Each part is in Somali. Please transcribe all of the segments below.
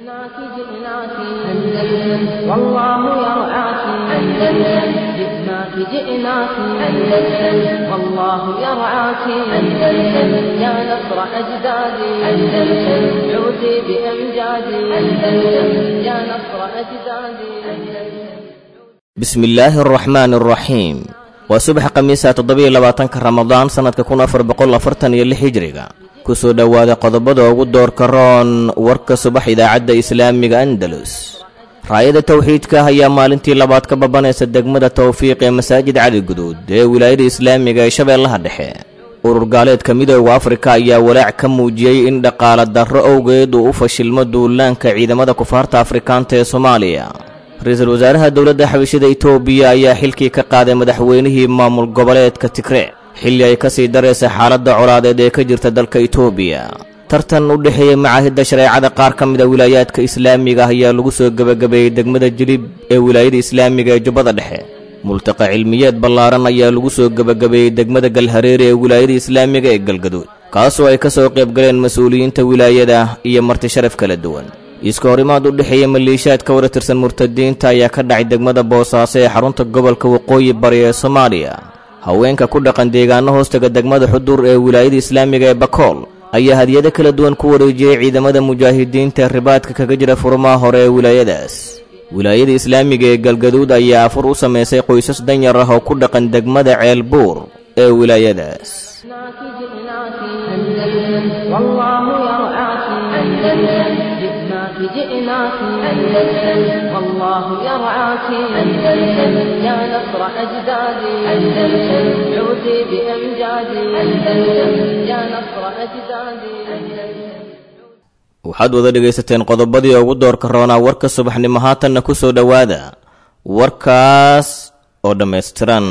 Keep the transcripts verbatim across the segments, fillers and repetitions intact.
جئناك جئناك أندلس والله يرعاك أندلس جئناك جئناك أندلس والله يرعاك أندلس يا نصر أجدادي أندلس عودي بأمجادي أندلس يا نصر أجدادي أندلس بسم الله الرحمن الرحيم وصبح قميصة تضبي لباتنك رمضان سنة كون أفر بقول فرتن يلي حجريغا كسو دوادا قضبضا وقدور كران ورك صبح إذا عد إسلامي أندلس رايدة توحيدك هيا مالنتي لبات كبابانيس الدقمدة توفيق مساجد علي القدود دي ولاية إسلامي شبه الله الدحي ururgaaleed kamida oo Afrika ayaa walaac ka muujiyay in dhaqaale darro awgeed uu fashilmo duulaanka ciidamada kufaarta Afrikaanta ee Soomaaliya. Ra'iisul Wasaaraha Dawladda Xabashida Itoobiya ayaa xilkii ka qaaday madaxweynihii maamul goboleedka Tigray xilli ay ka sii dareysay xaaladda colaadeed ee ka jirta dalka Itoobiya. tartan u dhaxeeyay macaahidda shareecada qaar ka mid ah wilaayadka Islaamiga ayaa lagu soo gabagabeeyay degmada Jilib ee wilaayada Islaamiga ee Jubbada Dhexe. multaqa cilmiyeed ballaaran ayaa lagu soo gabagabeeyay degmada Galhareere ee wilaayada Islaamiga ee Galgaduud kaasoo ay ka soo qayb galeen mas'uuliyiinta wilaayada iyo marti sharaf kala duwan. iska horimaad u dhaxeeyay maleeshiyaadka wada tirsan murtadiinta ayaa ka dhacay degmada Boosaaso ee xarunta gobolka Waqooyi Bari ee Soomaaliya. haweenka ku dhaqan deegaano hoostaga degmada Xudur ee wilaayada Islaamiga ee Bakool ayaa hadiyado kala duwan ku wareejiyay ciidamada mujaahidiinta ribaadka kaga jira furmaha hore ee wilaayadaas. wilaayada Islaamiga ee Galgaduud ayaa afur u sameysay qoysas danyar ah oo ku dhaqan degmada Ceelbuur ee wilaayadaas. جئناك أندلس والله يرعاك أندلس يا نصر أجدادي أندلس عودي بأمجادي أندلس يا نصر أجدادي أندلس waxaad wada dhageysateen qodobadii ugu doorka roona warka subaxnimo haatanna ku soo dhawaada warkaas oo dhameystiran.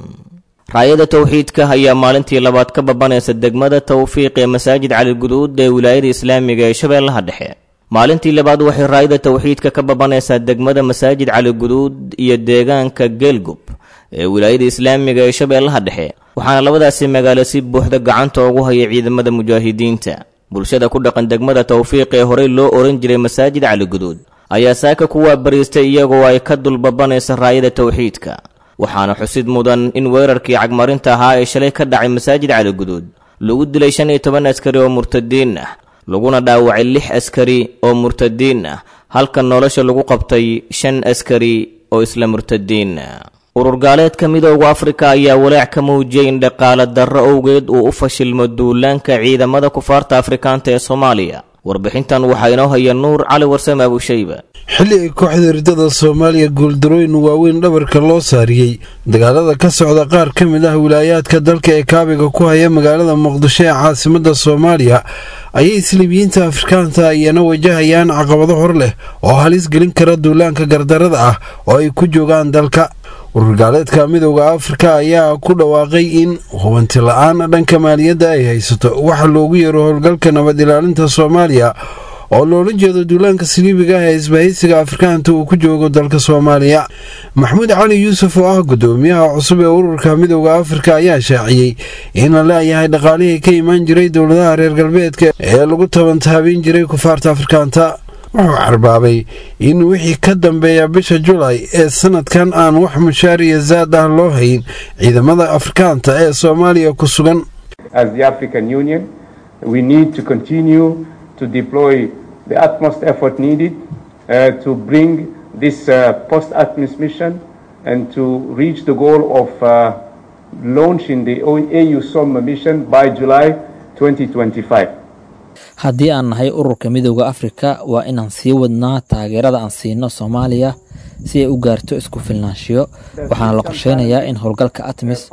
raayada tawxiidka ayaa maalintii labaad ka babanaysa degmada Tawfiiq ee masaajid Cali Guduud ee wilaayada Islaamiga ee Shabeellaha Dhexe. maalintii labaad waxay raayada tawxiidka ka babanaysa degmada masaajid Cali Guduud iyo deegaanka Geelgub ee wilaayada Islaamiga ee Shabeellaha Dhexe. waxaana labadaasi magaalo si buuxda gacanta ugu hayay ciidamada mujaahidiinta. bulshada ku dhaqan degmada Tawfiiq ee hore loo oran jiray masaajid Cali Guduud ayaa saaka kuwa bariistay iyagoo ay ka dulbabanaysa raayada tawxiidka. waxaana xusid mudan in weerarkii cagmarinta ahaa ee shalay ka dhacay masaajid Cali Guduud lagu dilay shan iyo toban askari oo murtadiin ah laguna dhaawacay lix askari oo murtadiin ah halka nolosha lagu qabtay shan askari oo isla murtadiin ah. ururgaaleedka midowga Afrika ayaa walaac ka muujiyay in dhaqaale darro awgeed uu u fashilmo duulaanka ciidamada kufaarta Afrikaanta ee Soomaaliya. warbixintan waxaa inoo haya Nuur Cali Warsame Abu Shayba. xilli ay kooxda ridada Soomaaliya guuldarooyin waaweyn dhabarka loo saariyay dagaalada ka socda qaar ka mid ah wilaayaadka dalka ee kaabiga ku haya magaalada Muqdisho ee caasimadda Soomaaliya ayay Islaamiyiinta Afrikaanta ayana wajahayaan caqabado hor leh oo halis gelin kara duulaanka gardarada ah oo ay ku joogaan dalka. ururgaaleedka midowga Afrika ayaa ku dhawaaqay in hubanti la'aan dhanka maaliyadda ay haysato waxa loogu yeero howlgalka nabad ilaalinta Soomaaliya oo loola jeedo duulaanka siliibiga ah ee isbahaysiga Afrikaanta uu ku joogo dalka Soomaaliya. Maxamuud Cali Yuusuf oo ah gudoomiyaha cusub ee ururka midowga Afrika ayaa shaaciyay in la leeyahay dhaqaalihii ka imaan jiray dowladaha reer galbeedka ee lagu tabantaabin jiray kufaarta Afrikaanta. wuxuu carbaabay in wixii ka dambeeya bisha July ee sanadkan aan wax mushaar iyo zaad ah loo hayn ciidamada Afrikaanta ee Soomaaliya ku sugan. As the African Union, we need to continue to deploy the utmost effort needed uh, to bring this uh, post-ATMIS mission and to reach the goal of uh, launching the A U SOMA mission by July twenty twenty-five. haddii aan nahay ururka midowga Afrika waa inaan sii wadnaa taageerada aan siino Soomaaliya si ay u gaarto isku filnaanshiyo. waxaana la qorsheynayaa in howlgalka ATMIS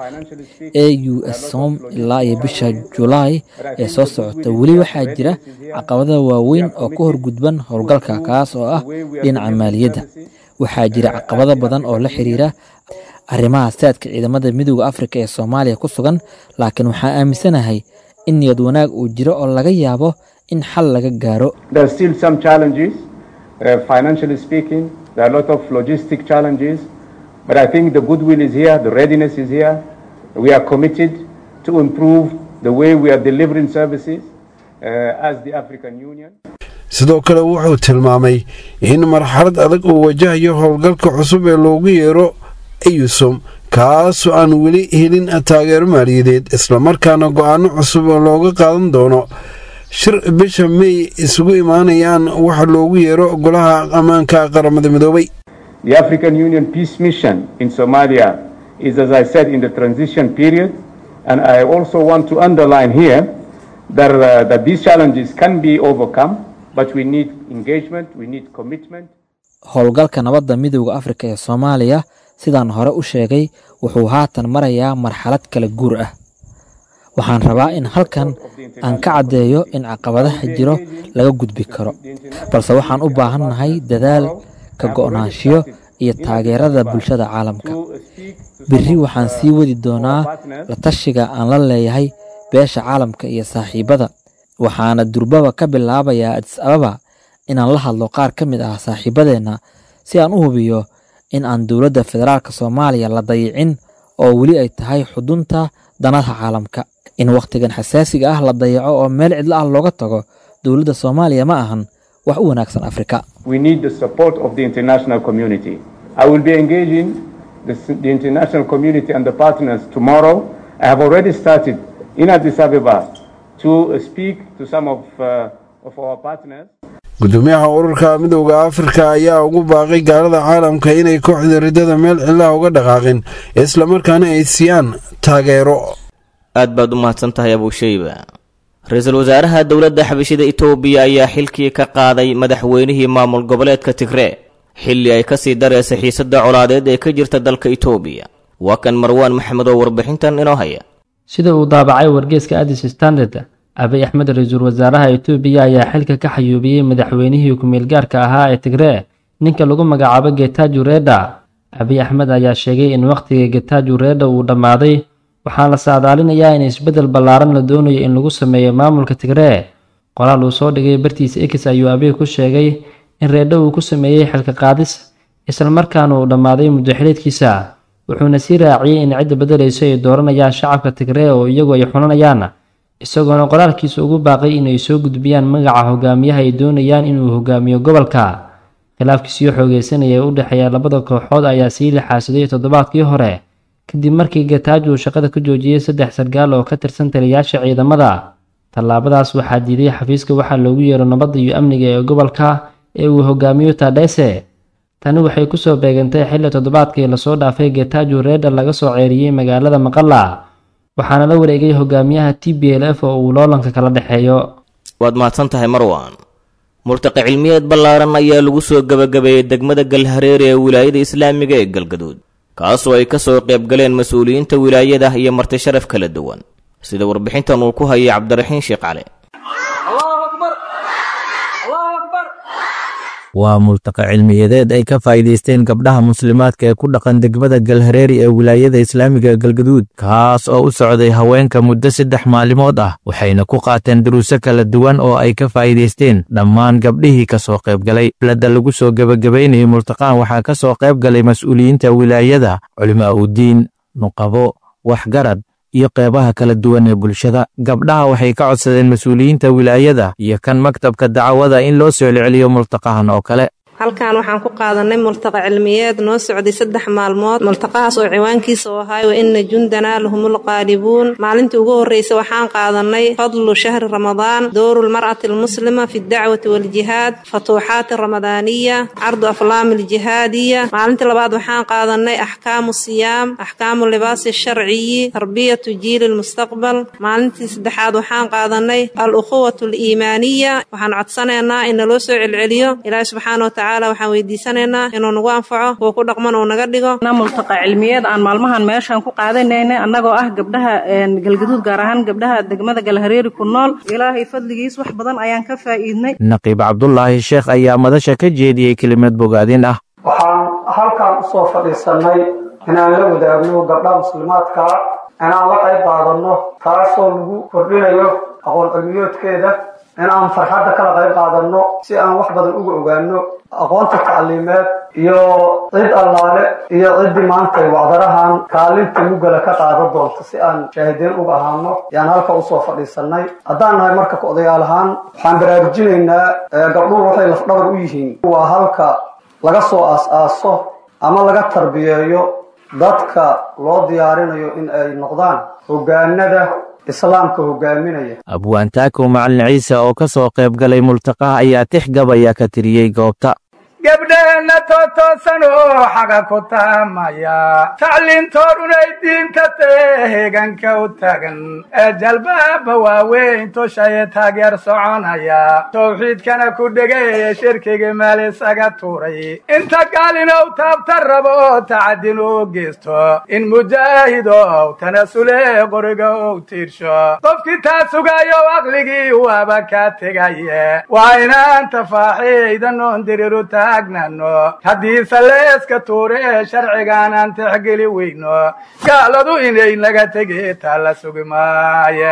A U SOM ilaa iyo bisha July ee soo socota. weli waxaa jira caqabado waaweyn oo ku horgudban howlgalka kaas oo ah dhinaca maaliyadda. waxaa jira caqabado badan oo la xiriira arrimaha saadka ciidamada midowga Afrika ee Soomaaliya ku sugan, laakiin waxaan aaminsanahay in niyad wanaag uu jiro oo laga yaabo in xal laga gaaro. There are still some challenges, uh, financially speaking. There are a lot of logistic challenges, but I think the goodwill is here, the readiness is here. We are committed to improve the way we are delivering services uh, as the African Union. sidoo kale wuxuu tilmaamay in marxalad adag uu wajahayo howlgalka cusub ee loogu yeero eyusom kaasoo aan weli helin taageero maaliyadeed islamarkaana go-aano cusub oo looga qaadan doono shir bisha May isugu imaanayaan waxa loogu yeero golaha ammaanka qaramada midoobay. The African Union Peace Mission in Somalia is, as I said, in the transition period, and I also want to underline here that, uh, that these challenges can be overcome, but we need engagement, we need commitment. Howlgalka nabadda midowga Afrika ee Soomaaliya sidaan hore u sheegay wuxuu haatan marayaa marxalad kala guur ah. Waxaan rabaa in halkan aan ka cadeeyo in caqabadaha jiro laga gudbi karo, balse waxaan u baahannahay dadaal, ka go'naanshiyo iyo taageerada bulshada caalamka. Berri waxaan sii wadi doonaa la tashiga aan la leeyahay beesha caalamka iyo saaxiibada, waxaana durbaba ka bilaabayaa Addis Ababa inaan la hadlo qaar ka mid ah saaxiibadeena si aan u hubiyo in aan dowladda federaalka Soomaaliya la dayicin oo weli ay tahay xudunta danaha caalamka. In waqtigan xasaasiga ah la dayaco oo meel cidla ah looga tago dowladda Soomaaliya ma ahan wax u wanaagsan Afrika. We need the support of the international community. I will be engaging the, the international community and the partners tomorrow. I have already started in Addis Ababa to speak to some of, uh, of our partners. gudoomiyaha ururka midowga Afrika ayaa ugu baaqay gaalada caalamka inay kooxda ridada meel cidla uga dhaqaaqin isla markaana ay siiyaan taageero. aad baad u mahadsantahay Abu Shayba. Ra'iisul Wasaaraha Dowladda Xabashida Itoobiya ayaa xilkii ka qaaday madaxweynihii maamul goboleedka Tigray xilli ay ka sii dareysay xiisadda colaadeed ee ka jirta dalka Itoobiya. Waa kan Marwaan Maxamed oo warbixintan inoo haya. sida uu daabacay wargeyska Addis Standard, Abiy Ahmed ra'iisul wasaaraha Itoobiya ayaa xilka ka xayuubiyay madaxweynihii ku meel gaarka ahaa ee Tigray ninka lagu magacaabo Getachew Reda. Abiy Ahmed ayaa sheegay in waqtiga Getachew Reda uu dhamaaday, waxaan la saadaalinayaa in isbedel ballaaran la doonayo in lagu sameeyo maamulka Tigray. Qoraal uu soo dhigay bartiisa X ayuu Abiy ku sheegay in Reda uu ku sameeyay xilka qaadis isla markaana uu dhamaaday muddo xileedkiisa. wuxuuna sii raaciyay in cid bedelayso ay dooranayaan shacabka Tigray oo iyagu ay xunanayaan, isagoona qoraalkiisa ugu baaqay inay soo gudbiyaan magaca hogaamiyaha ay doonayaan inuu hogaamiyo gobolka. khilaafkiisii xoogeysanaya u dhaxeeya labada kooxood ayaa sii lixaasiday toddobaadkii hore kadib markii Getachew uu shaqada ku joojiyay saddex sargaal oo ka tirsan taliyayaasha ciidamada. tallaabadaas waxaa diiday xafiiska waxa loogu yeero nabadda iyo amniga ee gobolka ee uu hogaamiyo Tadesse. tani waxay ku soo beegantay xilli toddobaadkii la soo dhaafay Getachew Reda laga soo ceeriyay magaalada Maqalla, waxaana la wareegay hogaamiyaha T B L F oo uu loolanka kala dhaxeeyo. waad mahadsantahay Marwaan. murtaqa cilmiyeed ballaaran ayaa lagu soo gabagabeeyay degmada Galhareere ee wilaayada Islaamiga ee Galgaduud, kaasoo ay ka soo qayb galeen mas'uuliyiinta wilaayada iyo marti sharaf kala duwan, sida warbixintan uu ku hayay Cabdiraxiin Sheekh Cali. waa multaqa cilmiyeed ay ka faa'iideysteen gabdhaha muslimaadka ee ku dhaqan degmada Galhareere ee wilaayada Islaamiga Galgaduud, kaas oo u socday haweenka muddo saddex maalmood ah, waxayna ku qaateen duruuso kala duwan oo ay ka faa'iideysteen dhammaan gabdhihii ka soo qayb galay. Bilada lagu soo gabagabeynayay multaqaan waxaa ka soo qayb galay mas'uuliyiinta wilaayada, culimaa u diin, nuqabo, waxgarad iyo qeybaha kala duwan ee bulshada. gabdhaha waxay ka codsadeen mas'uuliyiinta wilaayada iyo kan maktabka dacwada in loo soo celiyo multaqahan oo kale. halkan waxaan ku qaadanay multaqa cilmiyeed noo socday saddex maalmood. multaqahaas oo ciwaankiisa uu ahaa wa inna jundana lahumul qaalibuun. maalintii ugu horeysay waxaan qaadanay fadlu shahri ramadaan, dowrul mar'ati almuslima fi dacwati wal jihaad, fatuuxaat ramadaaniya, cardu aflaam aljihaadiya. maalintii labaad waxaan qaadanay axkaamu siyaam, axkaamu libaasi sharciyi, tarbiyatu jiil almustaqbal. maalintii saddexaad waxaan qaadanay al-ukhuwatu al-iimaaniya. waxaan codsanaynaa in loo soo celceliyo Ilaahay subxaanahu wa ta'aala waxaan weydiisanaynaa inuu nagu anfaco oo ku dhaqman oo naga dhigo. multaqa cilmiyeed aan maalmahan meeshan ku qaadanayna annagoo ah gabdhaha Galgaduud, gaar ahaan gabdhaha degmada Galhareere ku nool. ilaahay fadligiis wax badan ayaan ka faa'iidnay. Naqiib Cabdullaahi Sheekh ayaa madasha ka jeediyay kelimad bogaadin ah. waxaan halkan u soo fadhiisanay inaan la wadaagno gabdhaha muslimaadka inaan la qayb qaadano, taasoo lagu kordhinayo aqoon cilmiyoodkeeda in aan farxadda kala qayb qaadano si aan wax badan uga ogaano aqoonta tacliimeed iyo cid allaale iyo ciddii maanta wacdarahan kaalinta mugala ka qaadan doonta si aan shaahidiin uga ahaano yaan halka usoo fadhiisanay haddaan nahay marka ka odayaal ahaan waxaan baraarujinaynaa gabdhuhu waxay lafdhabar u yihiin waa halka laga soo aas-aaso ama laga tarbiyeeyo dadka loo diyaarinayo in ay noqdaan hoggaanada islaamka hogaaminaya. abwaantaako macalin ciise oo ka soo qayb galay multaqaha ayaa tix gabaya ka tiriyey goobta. gabdheenna tootoosan oo xaga ku taamaya tacliintoodunay diinta teeganka u tagan ee jalbaaba waaweyn tushaye taageer soconaya tawxiidkana ku dhegay shirkiga meel isaga tuuray inta gaalinow taabta rabo tacadin u geysto in mujaahidow tanasule qoriga u tiirsho qofkii taa sugayo aqligii waaba ka tegaye waa inaan tafaaxiidan oon diriruta haddii saleeska tuure sharcigaan aan tixgeli weyno gaaladu inay naga tege taa la sugi maaye.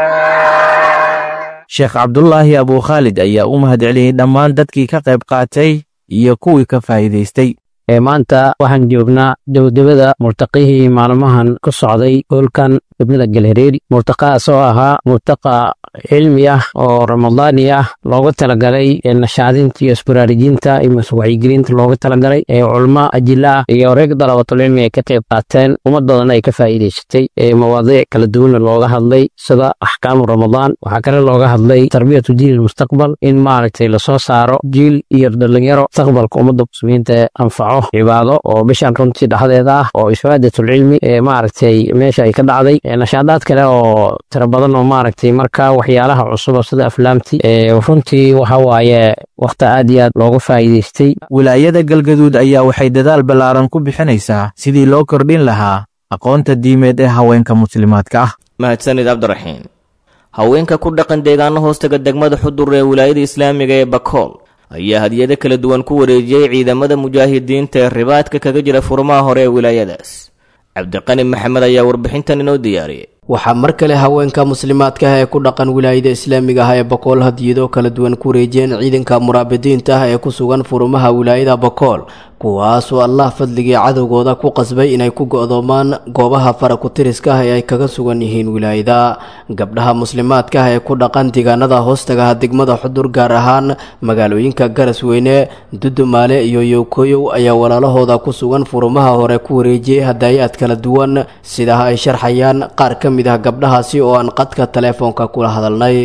sheekh cabdulaahi abukhaalid ayaa u mahadceliyey dhammaan dadkii ka qayb qaatay iyo kuwii ka faa'iidaystay. ee maanta waxaan joognaa dowdabada murtaqihii maalmahan ku socday hoolkan degmada galhareeri murtaqahaas oo ahaa murtaqa cilmi ah oo ramadaani ah looga talagalay nashaadinta iyo isbaraarujinta iyo wacyigelinta looga talagalay ee culmo ajila ah iyo reeg dalabatulcilmi ay ka qayb qaateen ummadoodana ay ka faa'iidaysatay ee mawaadiic kala duwan looga hadlay sida axkaamu ramadaan waxaa kale looga hadlay tarbiyatu jiil mustaqbal in maaragtay lasoo saaro jiil iyo dhalinyaro mustaqbalka ummadda muslimiinta anfaco cibaado oo bishan runtii dhexdeeda ah oo isfaadatul cilmi ee maaragtay meesha ay ka dhacday nashaadaad kale oo tiro badan oo maaragtay markaa waxyaalaha cusub sida aflaamti ee runtii waxa waaye waqti aad iyo aad looga faa'iidaystay. wilaayada galgaduud ayaa waxay dadaal ballaaran ku bixinaysaa sidii loo kordhin lahaa aqoonta diimeed ee haweenka muslimaadka ah. mahadsanid cabdiraxiin. haweenka ku dhaqan deegaano hoostaga degmada xudur ee wilaayada islaamiga ee bakool ayaa hadiyado kala duwan ku wareejiyey ciidamada mujaahidiinta ee ribaadka kaga jira furmaha hore ee wilaayadaas. cabdiqani maxamed ayaa warbixintan inoo diyaariyey. waxaa mar kale haweenka muslimaadka ah ee ku dhaqan wilaayada islaamiga ah ee bakool hadiyado kala duwan ku wareejiyeen ciidanka muraabidiinta ah ee ku sugan furmaha wilaayada bakool kuwaasoo allah fadligii cadowgooda ku qasbay inay ku go'doomaan goobaha farakutiriska ah ee ay kaga sugan yihiin wilaayada. gabdhaha muslimaadka ah ee ku dhaqan deegaanada hoostagaha degmada xudur gaar ahaan magaalooyinka garasweyne dudumaale iyo yowkoyow ayaa walaalahooda ku sugan furmaha hore ku wareejiyey hadaayaad kala duwan sidaha ay sharxayaan qaar ka mid ah gabdhahaasi oo aan qadka teleefoonka kula hadalnay.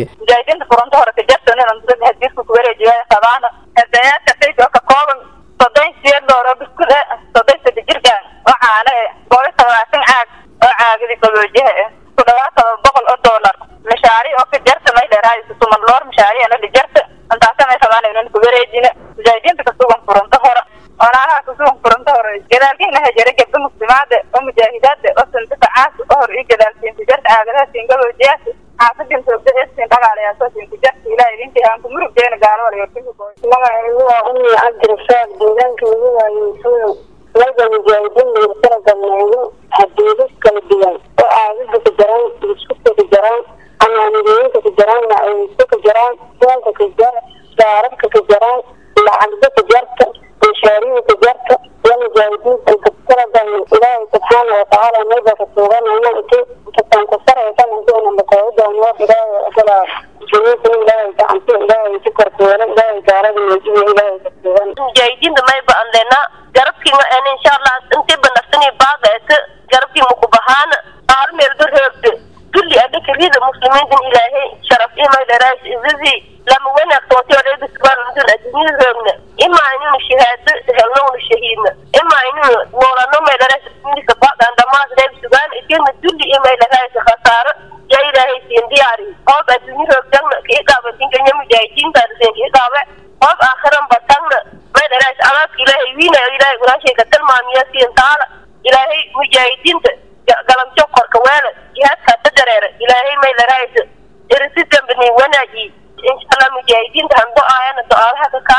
soddon sideed dooro biskud ah soddon saddex jirkaan waxaana boqol todobaatan caag oo caagadi qaboojiha ah ku dhawaad todoba boqol oo doolar mashaariic oo ka jarta may dheeraay suman loor mashaariic ana dhijarta intaas ay rabaan inaan ku wareejino mujaahidiinta ka sugan furunta hore onaha ka sugan furunta hore gadaalkiina hajare gabdho muslimaad oo mujaahidaad oo sanad facaas oo hor ii gadaalkiin tijarta caagadaha singaboojiha xaafadin soo bixin dhaqaalaha soo siin tijarta ilaa idintii aan ku murug deena gaalo wala yortigu magaceedu waa ummi cabdirasaaq deegaankaygu waa yuusuuf laga mujaahidiin lagu talagalnaayo hadiido kala duwan oo caagada ku jiraan biskudka ku jiraan amaanidooyinka ku jiraan macawiiska ku jiraan doonka ku jira daaradka ku jiraan lacagda ku jarta mashaariica ku jarta iyo mujaahidiinta ka talagalna ilaahay subxaana watacaala mayba ka tuuganayna intii intasaan ku saraysan intiina makooda noo dhigaayo ogalaa mujaahidiinta mayba andena garabkiima en insha allah intii banaftani baaqeeta garabkiima ku bahaana qaar meelba roogta kulli adhaka rida muslimiintan ilaahay sharaf imay dheeraas izazii lama wanaagtooti odheebisbaan mudun adduunyada roogna imaa inuu shahaado helno unu shahiidna imaa inuu noolano may dheeraas midka baaqaan dhammaas dheebisugaan itirna dulli imay dheeraas khasaaro yaa ilaahay siin diyaari qoob adduunyo roogtagna kii qaaba dinkanya mujaahidiintaadaseen kii qaabe qoob aakhiran batagna may dheeraas cadaadka ilaahay wiinayo ilaahay gunaashayka tilmaamiya siin taala ilaahay mujaahidiinta galamjo korka weele jihaadkaa ta dareera ilaahay may dheeraas irisi dambani wanaaji insha allah mujaahidiinta hando aayana do-aalaha ka kaalmaan.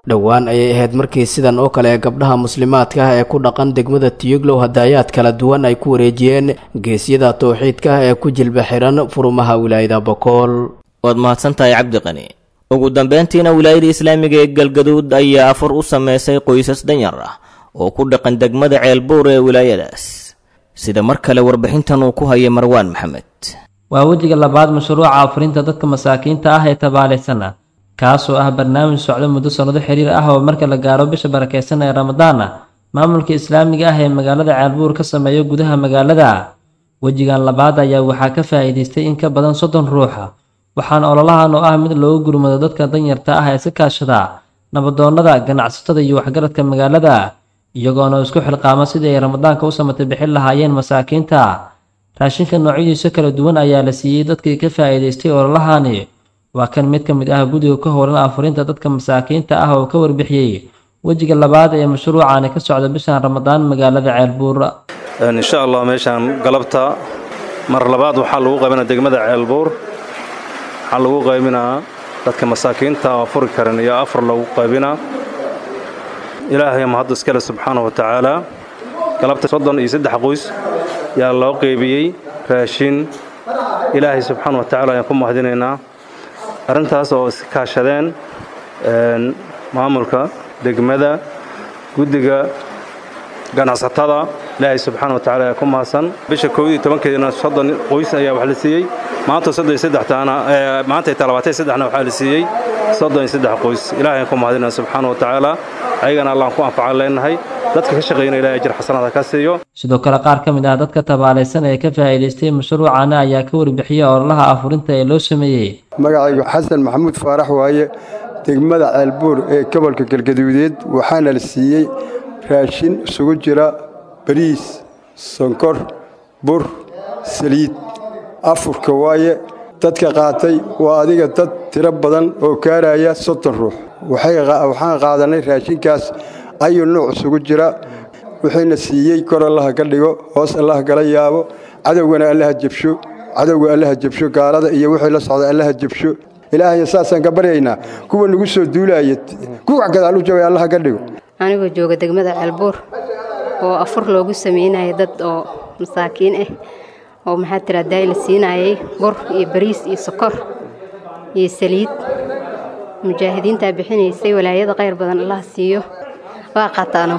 dhowaan ayay ahayd markii sidan oo kale gabdhaha muslimaadka ah ee ku dhaqan degmada tiyuglow hadaayaad kala duwan ay ku wareejiyeen geesyada towxiidka ah ee ku jilba xiran furumaha wilaayada bokool. waad mahadsantahay cabdiqani. ugu dambeyntiina wilaayada islaamiga ee galgaduud ayaa afur u sameysay qoysas danyar ah oo ku dhaqan degmada ceelbuur ee wilaayadaas, sida mar kale warbixintan uu ku hayay marwaan maxamed. waa wejiga labaad mashruuca afurinta dadka masaakiinta ah ee tabaalaysan kaasoo ah barnaamij socdo muddo sannado xiriir ah oo marka la gaaro bisha barakeysan ee ramadaana maamulka islaamiga ah ee magaalada ceelbuur ka sameeyo gudaha magaalada. wejigan labaad ayaa waxaa ka faa'iidaystay in ka badan soddon ruuxa, waxaana ololahan oo ah mid loogu gurmado dadka danyarta ah ee iska kaashada nabadoonnada, ganacsatada iyo waxgaradka magaalada, iyagoona isku xilqaama sidii ay ramadaanka u samatay bixin lahaayeen masaakiinta. raashinka noocyadiisa kala duwan ayaa la siiyey dadkii ka faa'iidaystay ololahani. waa kan mid ka mid ah guddiga ka howlan afurinta dadka masaakiinta ah oo ka warbixiyey wejiga labaad ee mashruucani ka socda bishan ramadaan magaalada ceelbuur. insha allah meeshaan galabta mar labaad waxaa lagu qaybinaa degmada ceelbuur, waxaa lagu qaybinaa dadka masaakiinta oo afuri karan iyo afar lagu qaybinaa. ilaahay mahad iskale subxaanahu wa tacaala. galabta soddon iyo saddex qoys yaa loo qaybiyey raashin. ilaahay subxaanahu wa tacaala ayaan ku mahadinaynaa arrintaas oo iska kaashadeen maamulka degmada, guddiga ganacsatada. ilaahay subxaana wa tacaala ayaa ku mahadsan. bisha koob iyo tobankeedina soddon qoys ayaa wax la siiyey. maanta soddon iyo saddextaana maanta ta labaatan iyo saddexna waxaa la siiyey soddon iyo saddex qoys. ilaahay ku mahadinaa subxaana wa tacaala, ayagana allah ku anfacan leenahay. dadka ka shaqeeyna ilaahay ajir xasanaad ka siiyo. sidoo kale qaar ka mid ah dadka tabaalaysan ee ka faa'iidaystay mashruucana ayaa ka warbixiyay ololaha afurinta ee loo sameeyey. magacaygu xasan maxamuud faarax waaye, degmada ceelbuur ee gobolka galgaduudeed. waxaana la siiyey raashin isugu jira bariis, sonkor, bur, saliid. afurka waaye dadka qaatay waa adiga dad tiro badan oo gaaraya soddon ruux. waxaan qaadanay raashinkaas ayuu nooc isugu jira. wuxuuna siiyey kor allaha ka dhigo, hoos allaha kala yaabo, cadowgana allaha jabsho, cadowga allaha jabsho, gaalada iyo wixii la socda allaha jabsho. ilaahay saasaan ka baryaynaa kuwa nagu soo duulaya kuwa gadaal u jabay allaha ka dhigo. anigoo jooga degmada ceelbuur oo afur loogu sameynayay dad oo masaakiin ah oo maxaa tiraahdaa la siinayay bur iyo bariis iyo sokor iyo saliid. mujaahidiinta bixinaysay walaayada khayr badan allah siiyo. waa qaataano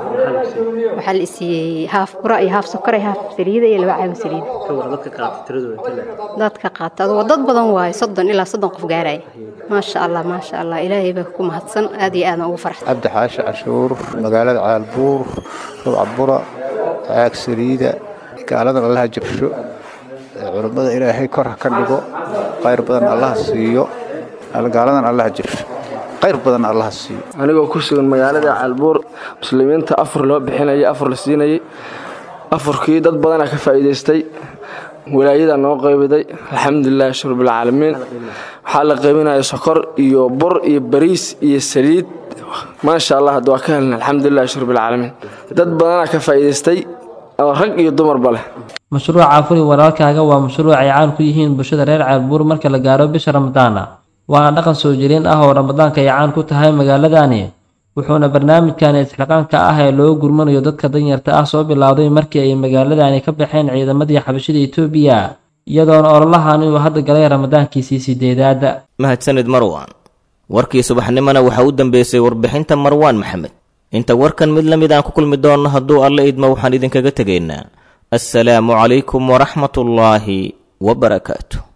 waxaa la siiyey haaf bur iyo haaf sokor iyo haaf saliid iyo laba caag saliid. dadka qaata tiradooda dadka qaata waa dad badan waaye soddon ilaa soddon qof gaaray. maasha allah maasha allah, ilaahay baa ku mahadsan. aad iyo aad ugu faraxsan. cabdi xaashi cashuur, magaalada ceelbuur, rubcabura, caag saliida. gaaladan allaha jabsho, culummada ilaahay kor ka dhigo, khayr badan allah siiyo. gaaladan allaha jabsho, khayr badan allah siiyo. anigoo ku sugan magaalada ceelbuur, muslimiinta afur loo bixinayay, afur la siinayay. afurkii dad badanaa ka faa'iidaystay. wilaayada noo qaybiday, alxamdulillahi rabbil caalamiin. waxaa la qaybinaya sokor iyo bur iyo bariis iyo saliid. maasha allah, hadda waa ka helna alxamdulillahi rabbil caalamiin. dad badanaa ka faa'iidaystay oo rag iyo dumarba leh. mashruuca afuri walaalkaaga waa mashruuc ay caan ku yihiin bulshada reer ceelbuur marka la gaaro bisha ramadaana. waana dhaqan soo jireen ah oo ramadaanka ay caan ku tahay magaaladani. wuxuuna barnaamijkan isxilqaanka ah ee loo gurmanayo dadka danyarta ah soo bilowday markii ay magaaladani ka baxeen ciidamadii xabashida Itoobiya, iyadoona ololahani uu hadda galay ramadaankiisii sideedaad. mahadsanid marwaan. warkii subaxnimona waxa u dambeysay warbixinta marwaan maxamed. inta warkan mid lamid aan ku kulmi doonno hadduu alle idmo waxaan idinkaga tegaynaa assalaamu calaykum waraxmatullaahi wabarakaatu.